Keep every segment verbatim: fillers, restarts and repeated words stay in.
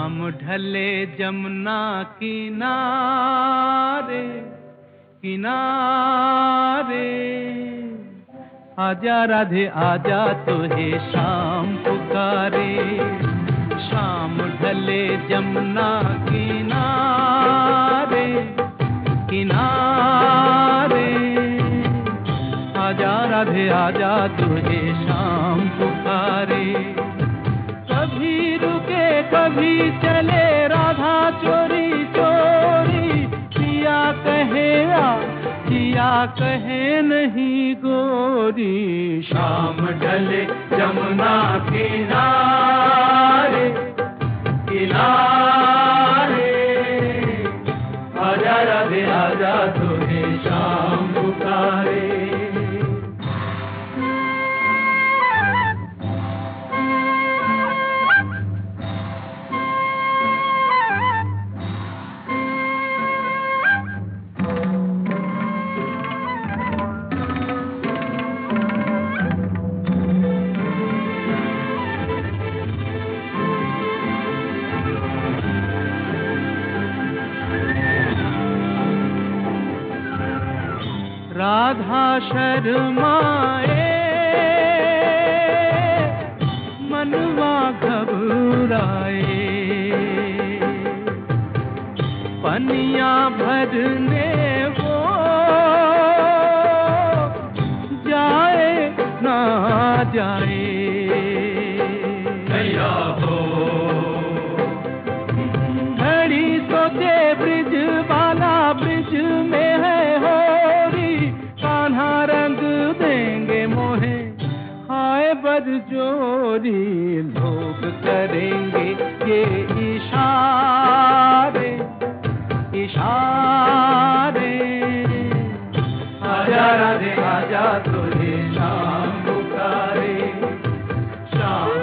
शाम ढले जमुना किनारे किनारे, आजा राधे आजा तुझे शाम पुकारे। शाम ढले जमुना किनारे किनारे, आजा राधे आजा तुझे शाम पुकारे। कभी रुके कभी चले राधा चोरी चोरी, पिया कहे आ पिया कहे नहीं गोरी। शाम ढले जमुना किनारे किनारे, आजा राधे आजा तुझे शाम पुकारे। राधा शर्माए मनवा घबराए, पनिया भरने वो जाए ना जाए। भैया हो घड़ी सोचे ब्रिज वाला ब्रिज में है होरी, कान्हा रंग देंगे मोहे हाय बरजोरी। लोग करेंगे ये इशारे इशारे, आजा राधे आजा तुझे शाम पुकारे। शाम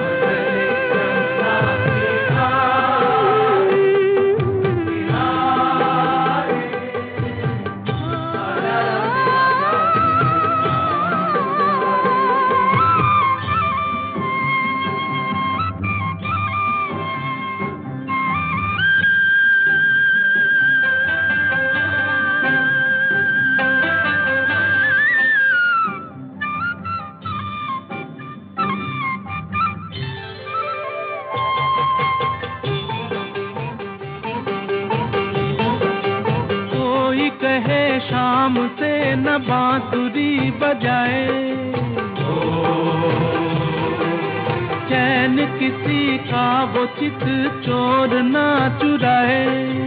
शाम से न बांसुरी बजाए, चैन किसी का वो चित चोर ना चुराए।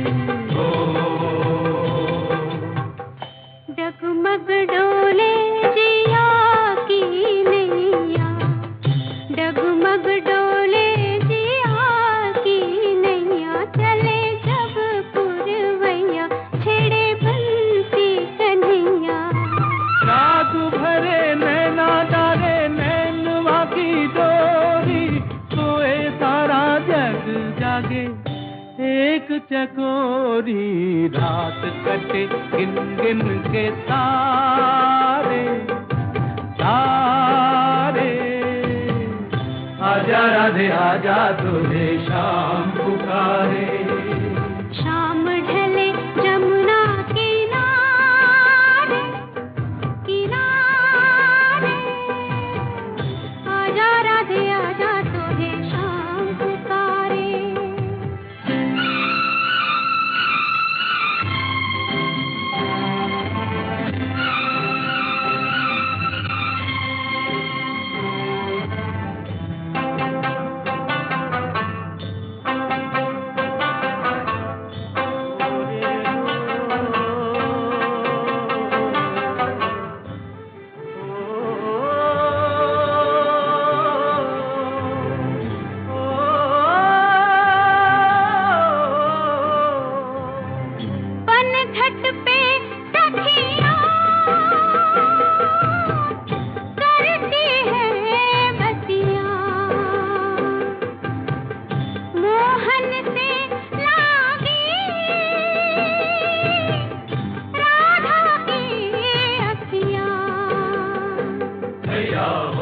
डगमग डोले जिया की नैया, डगमग डोले जिया की नैया, चले जब पुरवैया छेड़े बंसी कन्हैया। राग भरे नैना डाले नैनवा की डोरी, सोए सारा जग जागे एक चकोरी। रात कटे गिन गिन के तारे तारे, आजा राधे आजा तुझे शाम पुकारे। शाम ढले जमुना किनारे किनारे, आजा राधे आजा तुझे शाम पुकारे।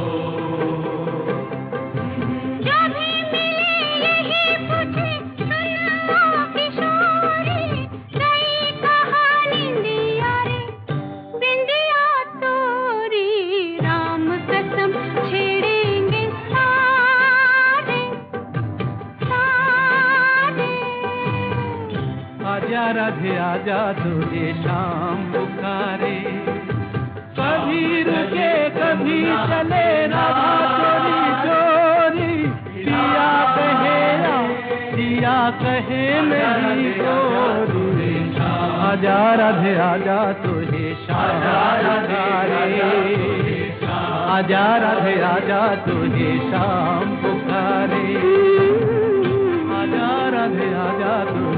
जो भी मिले यही पूछे राधे आजा तुझे शाम पुकारे। कभी रुके कभी चले राधा चोरी चोरी, जिया कहे जिया कहे मेरी गोरी। आजा राधे आजा तुझे शाम पुकारे, आजा राधे आजा तुझे शाम पुकारे, आजा राधे आजा तुझे